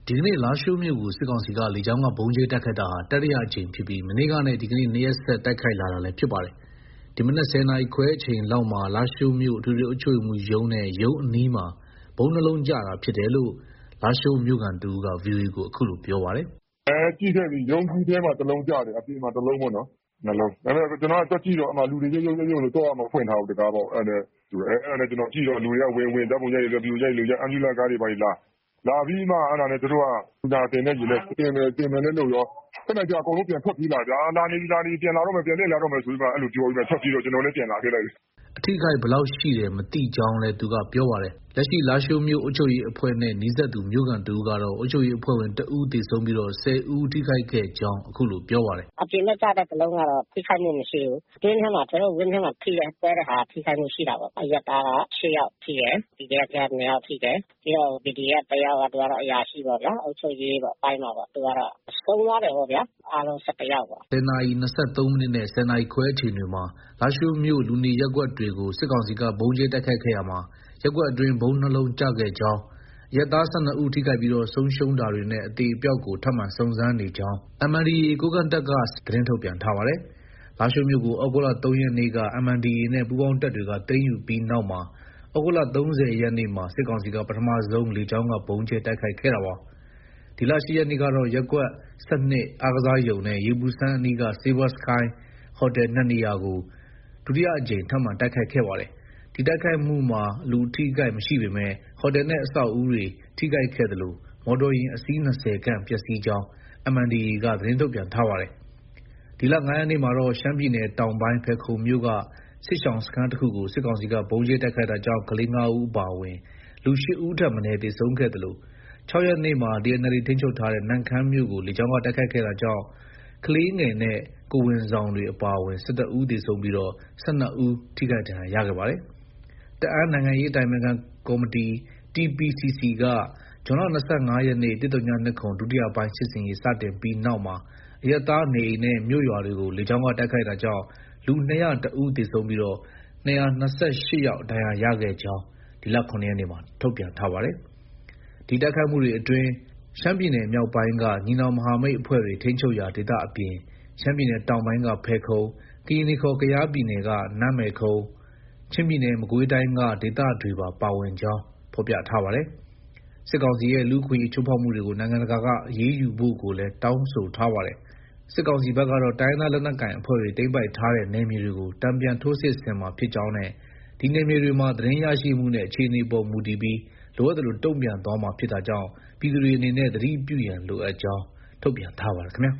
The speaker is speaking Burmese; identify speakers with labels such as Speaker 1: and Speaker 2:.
Speaker 1: ဒီကနေ့လားရှိုးမြို့ကိုစစ်ကောင်စီကလေကြောင်းကဗုံးကျဲတိုက်ခိုက်တာဟာတတိယအကြိမ်ဖြစ်ပြီးမနေ့ကနဲ့ဒီကနေ့2ရက်ဆက်တိုက်ခိုက်လာတာလည်းဖြစ်ပါတယ်။ဒီမနက်10:00 နာရီခွဲအချိန်လောက်မှာလားရှိုးမြို့အထူးအုပ်ချုပ်မှုရုံးနဲ့ရုံးအနီးမှာဗုံးနှလုံးကျတာဖြစ်တယ်လို့လားရှိုးမြို့ခံတူက VOA ကိုအခုလိုပြောပါတယ်
Speaker 2: ။ကြည့်ခဲ့ပြီရုံးကြီးထဲမှာတစ်လုံးကျတယ်အပြင်မှာတစ်လုံးပေါ့နော်နှလုံးဒါပေမဲ့ကျွန်တော်ကတက်ကြည့်တော့အမှလူတွေရုပ်လို့တော့မှဖွင့်ထားဘူးတကားပေါ့အဲ့ဒါနဲ့ကျွန်တော်ကြည့်တော့လူတွေကဝင်ဓာတ်ပုံရိုက်ရပြူရိုက်လို့ရအမ်ဘူလန်ကားတွေပါလာပြီးမှအဲ့ဒါနဲ့တို့ကဒါတင်နေကြီးလဲတင်မယ်လဲလို့ရောခဏကြာအကုန်လုံးပြန်ထွက်ပြေးလာကြလာနေပြန်လာတော့မယ်ပြန်လာတော့မယ်ဆိုပြီးမှအဲ့လိုပြောပြီးမှထွက်ပြေးတော့ကျွန်တော်လည်းပြန်လာခဲ့လိုက်
Speaker 1: အထိခိုက်ဘယ်လောက်ရှိတယ်မသိကြောင်းလဲသူကပြောပါတယ်လက်ရှိလားရှိုးမြို့အုပ်ချုပ်ရေးအဖွဲ့နဲ့နှီးဆက်သူမြို့ခံတူကတော့အုပ်ချုပ်ရေးအဖွဲ့ဝင်တဦးတည်ဆုံးပြီးတော့10ဦးထိခိုက်ခဲ့ကြောင်းအခုလိုပြောပါတယ်
Speaker 3: အပြင်နဲ့ကြတဲ့တလုံးကတော့ထိခိုက်မှုမရှိဘူးအတွင်းထဲမှာကျွန်တော်ဝင်းထဲမှာထိတဲ့ပွဲတဲ့ဟာထိခိုက်မှုရှိတာပေါ့အရက်သားက6ယောက်ထိတယ်ဒီကက2ယောက်ထိတယ်ပြီးတော့ BDF တယောက်ကသူကတော့အရာရှိပေါ့ဗျာအုပ်ချုပ်ရေးပေါ့ပိုင်းမှာပေါ့သူကတော့ဆုံးသွားတယ်ပေါ့ဗျာအားလုံး17ယောက်ပေါ့
Speaker 1: 10:23မိနစ်နဲ့10:00နာရီခွဲအချိန်တွေမှာလားရှိုးမြို့လူနေရပ်ကွက်တွေကိုစစ်ကောင်စီကဗုံးကျဲတိုက်ခိုက်ခဲ့ရမှာရပ်ကွက်အတွင်းဗုံးနှလုံးကျခဲ့ကြောင်းရဲသား12ဦးထိခိုက်ပြီးတော့ဆုံးရှုံးတာတွေနဲ့အသေးအပြောက်ကိုထပ်မံစုံစမ်းနေကြောင်း MNDAA ကိုကန့်တပ်ကသတင်းထုတ်ပြန်ထားပါတယ်။လားရှိုးမြို့ကိုဩဂုတ်လ3ရက်နေ့က MNDAA နဲ့ပူးပေါင်းတပ်တွေကသိမ်းယူပြီးနောက်မှာဩဂုတ်လ30ရက်နေ့မှာစစ်ကောင်စီကပထမဆုံးလေကြောင်းကဗုံးကျဲတိုက်ခိုက်ခဲ့တာပါ။ဒီလ10ရက်နေ့ကတော့ရပ်ကွက်12အားကစားရုံနဲ့ရေပူစမ်းအနီးက Silver Sky ဟိုတယ်2နေရာကိုဒုတိယအကြိမ်ထပ်မံတိုက်ခိုက်ခဲ့ပါတယ်။ဒီတိုက်ခိုက်မှုမှာလူထိခိုက်မရှိပေမဲ့ဟိုတယ်နဲ့အဆောက်အဦတွေထိခိုက်ခဲ့သလိုမော်တော်ယာဉ်အစီး20ခန့်ပျက်စီးကြောင်း MNDAA ကသတင်းထုတ်ပြန်ထားပါတယ်။ဒီလ9ရက်နေ့မှာတော့ရှမ်းပြည်နယ်တောင်ပိုင်းဖယ်ခုံမြို့ကစစ်ရှောင်းစခန်းတစ်ခုကိုစစ်ကောင်စီကဗုံးကျဲတိုက်ခိုက်တာကြောင့်ကလေး9ဦးအပါအဝင်လူ8ဦးထပ်မံသေဆုံးခဲ့သလို6ရက်နေ့မှာ TNLA ထိန်းချုပ်ထားတဲ့နန့်ခမ်းမြို့ကိုလေကြောင်းကတိုက်ခိုက်ခဲ့တာကြောင့်ကလေးငယ်နဲ့ကိုဝန်ဆောင်တွေအပါအဝင်12ဦးသေဆုံးပြီးတော့12ဦးထိခိုက်ဒဏ်ရာရခဲ့ပါတယ်။တအာင်းနိုင်ငံရေးအတိုင်ပင်ခံကော်မတီ TPCC ကဇွန်လ25ရက်နေ့102ဒုတိယပိုင်းစစ်စင်ရေးစတင်ပြီးနောက်မှာအရပ်သားနေအိမ်နဲ့မြို့ရွာတွေကိုလေကြောင်းကတိုက်ခိုက်တာကြောင့်လူ201ဦးသေဆုံးပြီးတော့228ယောက်ဒဏ်ရာရခဲ့ကြောင်းဒီလ9ရက်နေ့မှာထုတ်ပြန်ထားပါတယ်။ဒီတိုက်ခိုက်မှုတွေအတွင်းရှမ်းပြည်နယ်မြောက်ပိုင်းကညီနောင်မဟာမိတ်အဖွဲ့တွေထိန်းချုပ်ရာဒေသအပြင်ရှမ်းပြည်နယ်တောင်ပိုင်းကဖယ်ခုံကရင်နီခေါ်ကယားပြည်နယ်ကနန်းမယ်ခုံချင်းပြည်နယ်မကွေးတိုင်းကဒေသတွေပါဝင်ကြောင်းဖော်ပြထားပါတယ်။စစ်ကောင်စီရဲ့လူ့အခွင့်အရေးချိုးဖောက်မှုတွေကိုနိုင်ငံတကာကအရေးယူဖို့ကိုလည်းတောင်းဆိုထားပါတယ်။စစ်ကောင်စီဘက်ကတော့တိုင်းသားလက်နက်ကိုင်အဖွဲ့တွေသိမ်းပိုက်ထားတဲ့နယ်မြေတွေကိုတံပြန်ထိုးစစ်ဆင်မှာဖြစ်ကြောင်းနဲ့ဒီနယ်မြေတွေမှာသတင်းရရှိမှုနဲ့အခြေအနေပေါ်မူတည်ပြီးလိုအပ်သလိုတုံ့ပြန်သွားမှာဖြစ်တာကြောင့်ပြည်သူတွေအနေနဲ့သတိပြုရန်လိုအပ်ကြောင်းထုတ်ပြန်ထားပါတယ်ခင်ဗျာ